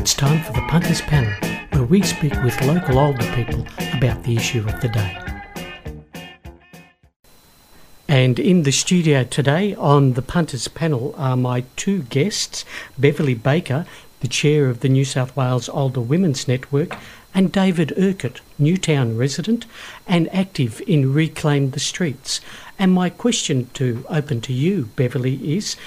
it's time for the Punters Panel, where we speak with local older people about the issue of the day. And in the studio today on the Punters Panel are my two guests, Beverly Baker, the chair of the New South Wales Older Women's Network, and David Urquhart, Newtown resident and active in Reclaim the Streets. And my question open to you, Beverly,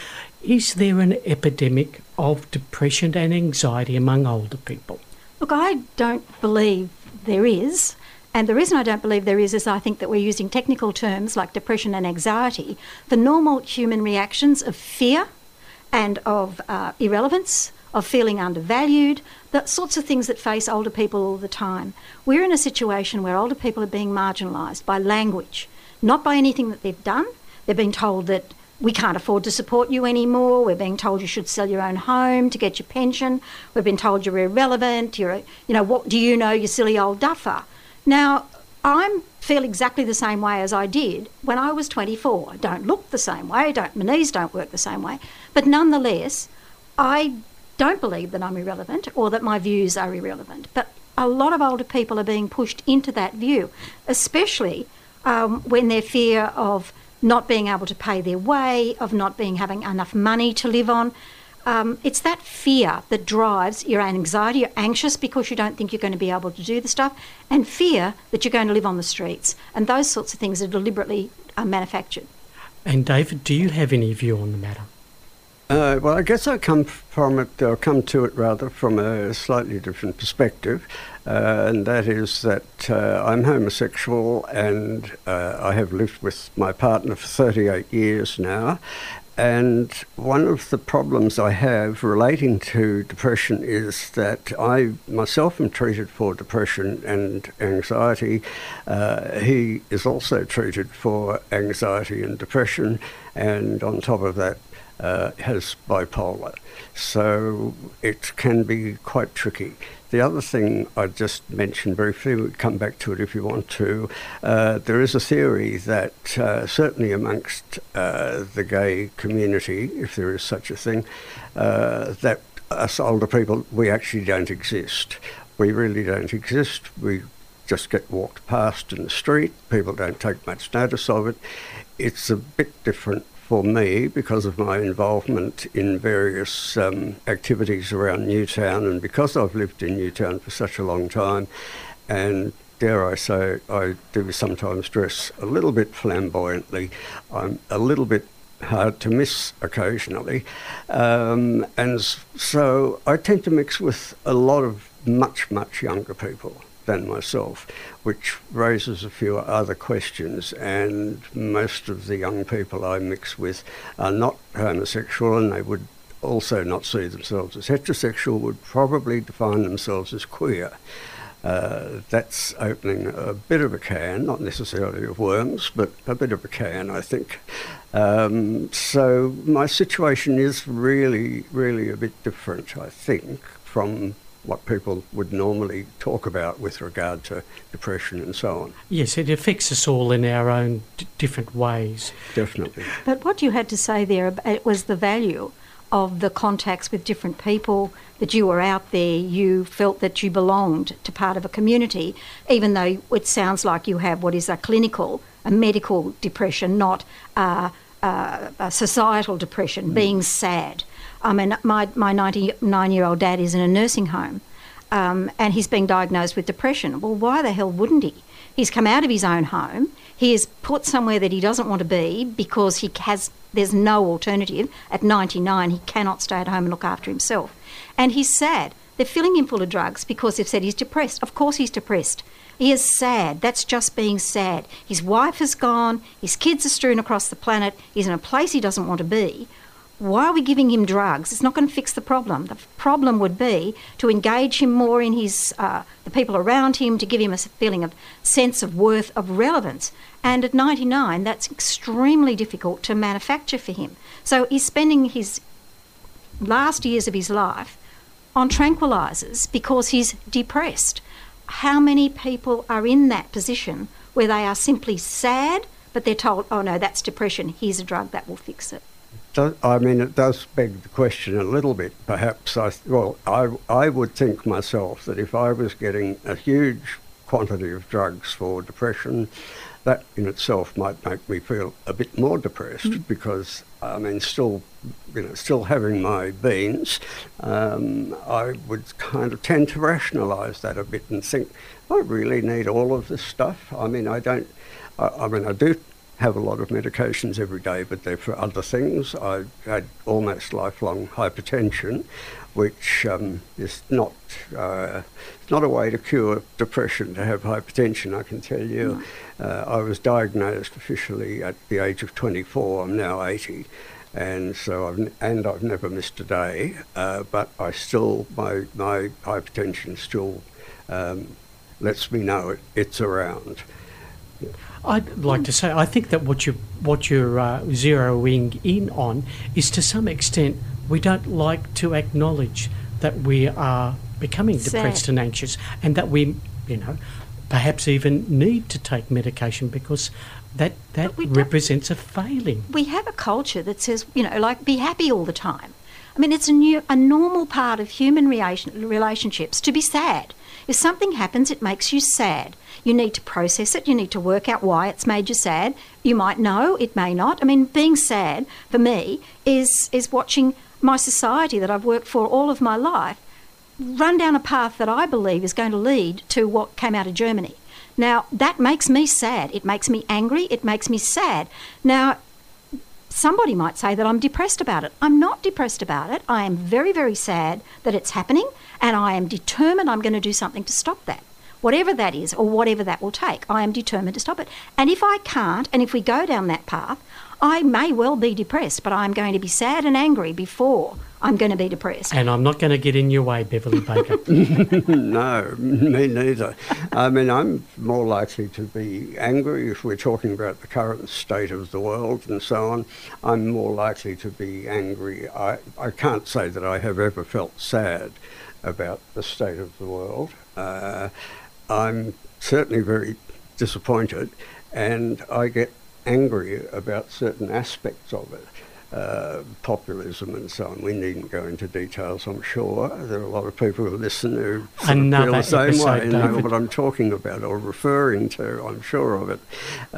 is there an epidemic of depression and anxiety among older people? Look, I don't believe there is. And the reason I don't believe there is I think that we're using technical terms like depression and anxiety for normal human reactions of fear and of irrelevance, of feeling undervalued, the sorts of things that face older people all the time. We're in a situation where older people are being marginalised by language, not by anything that they've done. They're being told that we can't afford to support you anymore. We're being told you should sell your own home to get your pension. We've been told you're irrelevant. What do you know, you silly old duffer? Now, I feel exactly the same way as I did when I was 24. I don't look the same way. My knees don't work the same way. But nonetheless, I don't believe that I'm irrelevant or that my views are irrelevant. But a lot of older people are being pushed into that view, especially when their fear of not being able to pay their way, of not having enough money to live on. It's that fear that drives your anxiety. You're anxious because you don't think you're going to be able to do the stuff, and fear that you're going to live on the streets. And those sorts of things are deliberately manufactured. And David, do you have any view on the matter? Well, I guess I come to it rather from a slightly different perspective, and that is that I'm homosexual and I have lived with my partner for 38 years now. And one of the problems I have relating to depression is that I myself am treated for depression and anxiety. He is also treated for anxiety and depression, and on top of that has bipolar. So it can be quite tricky. The other thing I just mentioned briefly, we'll come back to it if you want to, there is a theory that certainly amongst the gay community, if there is such a thing, that us older people, we actually don't exist. We really don't exist. We just get walked past in the street. People don't take much notice of it. It's a bit different for me because of my involvement in various activities around Newtown, and because I've lived in Newtown for such a long time, and dare I say, I do sometimes dress a little bit flamboyantly. I'm a little bit hard to miss occasionally, and so I tend to mix with a lot of much younger people than myself, which raises a few other questions. And most of the young people I mix with are not homosexual, and they would also not see themselves as heterosexual, would probably define themselves as queer. That's opening a bit of a can, not necessarily of worms, but a bit of a can, I think. So my situation is really a bit different, I think, from what people would normally talk about with regard to depression and so on. Yes, it affects us all in our own different ways. Definitely. But what you had to say there was the value of the contacts with different people, that you were out there, you felt that you belonged to part of a community, even though it sounds like you have what is a medical depression, not a societal depression, being sad. I mean, my 99-year-old dad is in a nursing home and he's being diagnosed with depression. Well, why the hell wouldn't he? He's come out of his own home. He is put somewhere that he doesn't want to be because there's no alternative. At 99, he cannot stay at home and look after himself. And he's sad. They're filling him full of drugs because they've said he's depressed. Of course he's depressed. He is sad. That's just being sad. His wife has gone. His kids are strewn across the planet. He's in a place he doesn't want to be. Why are we giving him drugs? It's not going to fix the problem. The problem would be to engage him more in the people around him, to give him a feeling of sense of worth, of relevance. And at 99, that's extremely difficult to manufacture for him. So he's spending his last years of his life on tranquilizers because he's depressed. How many people are in that position where they are simply sad, but they're told, oh no, that's depression, here's a drug that will fix it? it does beg the question a little bit. Perhaps I would think myself that if I was getting a huge quantity of drugs for depression, that in itself might make me feel a bit more depressed because, still having my beans, I would kind of tend to rationalise that a bit and think, I really need all of this stuff. I do have a lot of medications every day, but they're for other things. I had almost lifelong hypertension, which is not a way to cure depression to have hypertension, I can tell you. I was diagnosed officially at the age of 24. I'm now 80, and so I've never missed a day. But I still, my hypertension still lets me know it's around. I'd like to say, I think that what you're zeroing in on is, to some extent, we don't like to acknowledge that we are becoming depressed and anxious, and that we, perhaps even need to take medication because that represents a failing. We have a culture that says, be happy all the time. It's a normal part of human relationships to be sad. If something happens, it makes you sad. You need to process it. You need to work out why it's made you sad. You might know, it may not. Being sad for me is watching my society that I've worked for all of my life run down a path that I believe is going to lead to what came out of Germany. Now, that makes me sad. It makes me angry. It makes me sad. Now, somebody might say that I'm depressed about it. I'm not depressed about it. I am very, very sad that it's happening, and I am determined I'm going to do something to stop that. Whatever that is, or whatever that will take, I am determined to stop it. And if I can't, and if we go down that path, I may well be depressed, but I'm going to be sad and angry before I'm going to be depressed. And I'm not going to get in your way, Beverly Baker. No, me neither. I'm more likely to be angry if we're talking about the current state of the world and so on. I'm more likely to be angry. I can't say that I have ever felt sad about the state of the world. I'm certainly very disappointed, and I get angry about certain aspects of it. Populism and so on. We needn't go into details, I'm sure. There are a lot of people who listen who feel the same way and know what I'm talking about or referring to, I'm sure of it.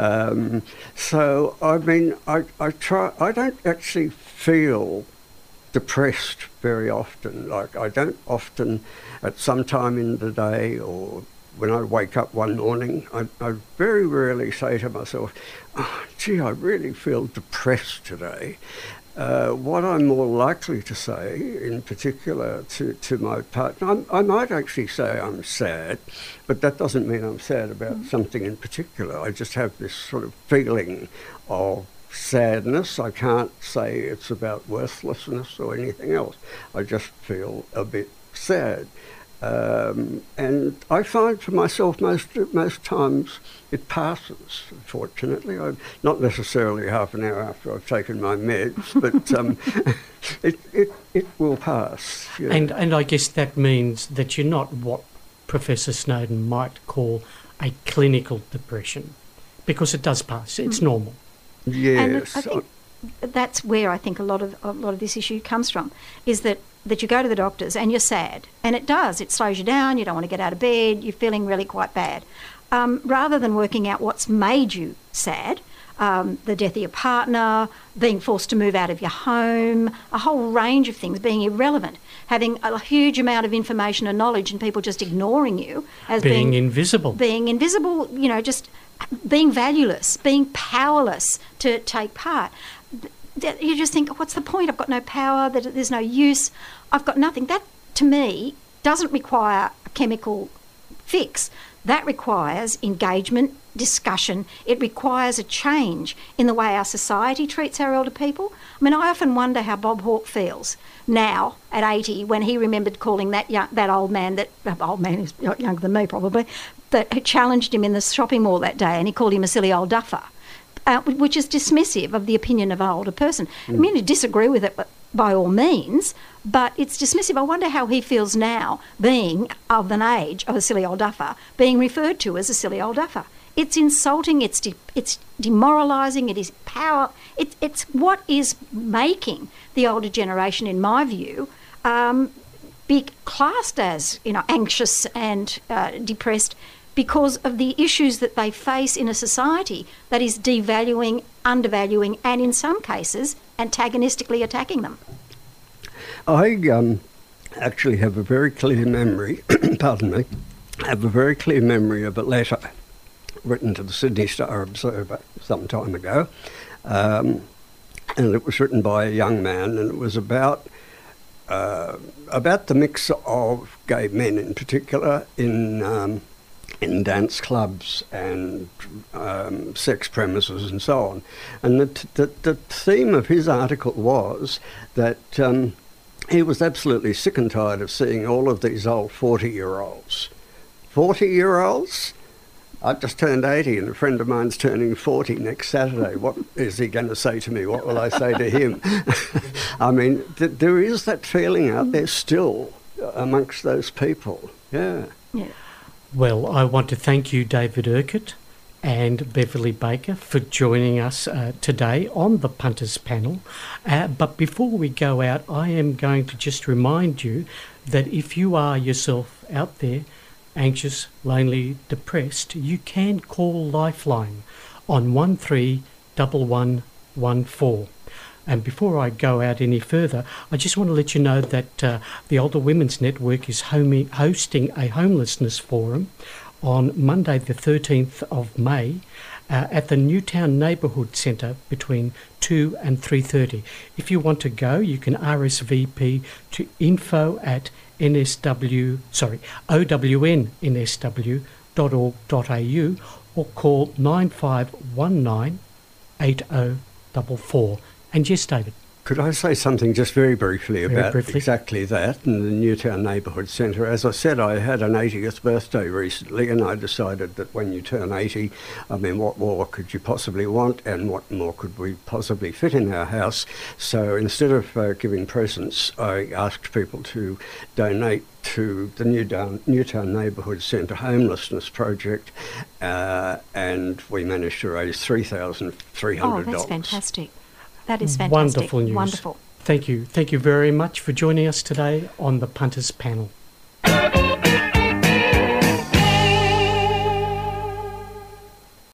I don't actually feel depressed very often. Like, I don't often, at some time in the day or when I wake up one morning, I very rarely say to myself, oh, gee, I really feel depressed today. What I'm more likely to say, in particular to my partner, I might actually say I'm sad, but that doesn't mean I'm sad about something in particular. I just have this sort of feeling of sadness. I can't say it's about worthlessness or anything else. I just feel a bit sad. And I find for myself most times it passes, fortunately. Not necessarily half an hour after I've taken my meds, but it will pass. Yeah. And I guess that means that you're not what Professor Snowden might call a clinical depression, because it does pass. It's normal. Yes. And I think that's where I think a lot of this issue comes from, is that you go to the doctors and you're sad, and it slows you down, you don't want to get out of bed, you're feeling really quite bad. Rather than working out what's made you sad, the death of your partner, being forced to move out of your home, a whole range of things, being irrelevant, having a huge amount of information and knowledge and people just ignoring you as being invisible. Being invisible, just being valueless, being powerless to take part. You just think, what's the point? I've got no power, there's no use, I've got nothing. That, to me, doesn't require a chemical fix. That requires engagement, discussion. It requires a change in the way our society treats our elder people. I often wonder how Bob Hawke feels now at 80 when he remembered calling that old man, who's younger than me probably, that challenged him in the shopping mall that day, and he called him a silly old duffer. Which is dismissive of the opinion of an older person. I mean, you disagree with it by all means, but it's dismissive. I wonder how he feels now, being of an age of a silly old duffer, being referred to as a silly old duffer. It's insulting, it's demoralising, it is power, It's what is making the older generation, in my view, be classed as, anxious and depressed because of the issues that they face in a society that is devaluing, undervaluing, and in some cases antagonistically attacking them. I actually have a very clear memory, pardon me, have a very clear memory of a letter written to the Sydney Star Observer some time ago, and it was written by a young man, and it was about the mix of gay men in particular in dance clubs and sex premises and so on. And the theme of his article was that he was absolutely sick and tired of seeing all of these old 40-year-olds. 40-year-olds? I've just turned 80 and a friend of mine's turning 40 next Saturday. What is he going to say to me? What will I say to him? I mean, there is that feeling out there still amongst those people. Yeah. Well, I want to thank you, David Urquhart and Beverly Baker, for joining us today on the Punters panel. But before we go out, I am going to just remind you that if you are yourself out there anxious, lonely, depressed, you can call Lifeline on 131114. And before I go out any further, I just want to let you know that the Older Women's Network is hosting a homelessness forum on Monday the 13th of May at the Newtown Neighbourhood Centre between 2 and 3:30. If you want to go, you can RSVP to ownnsw.org.au or call 9519 8044. And yes, David. Could I say something just very briefly about exactly that and the Newtown Neighbourhood Centre? As I said, I had an 80th birthday recently, and I decided that when you turn 80, I mean, what more could you possibly want, and what more could we possibly fit in our house? So instead of giving presents, I asked people to donate to the Newtown Neighbourhood Centre Homelessness Project, and we managed to raise $3,300. Oh, that's fantastic. That is fantastic. Wonderful news. Wonderful. Thank you. Thank you very much for joining us today on the Punters panel.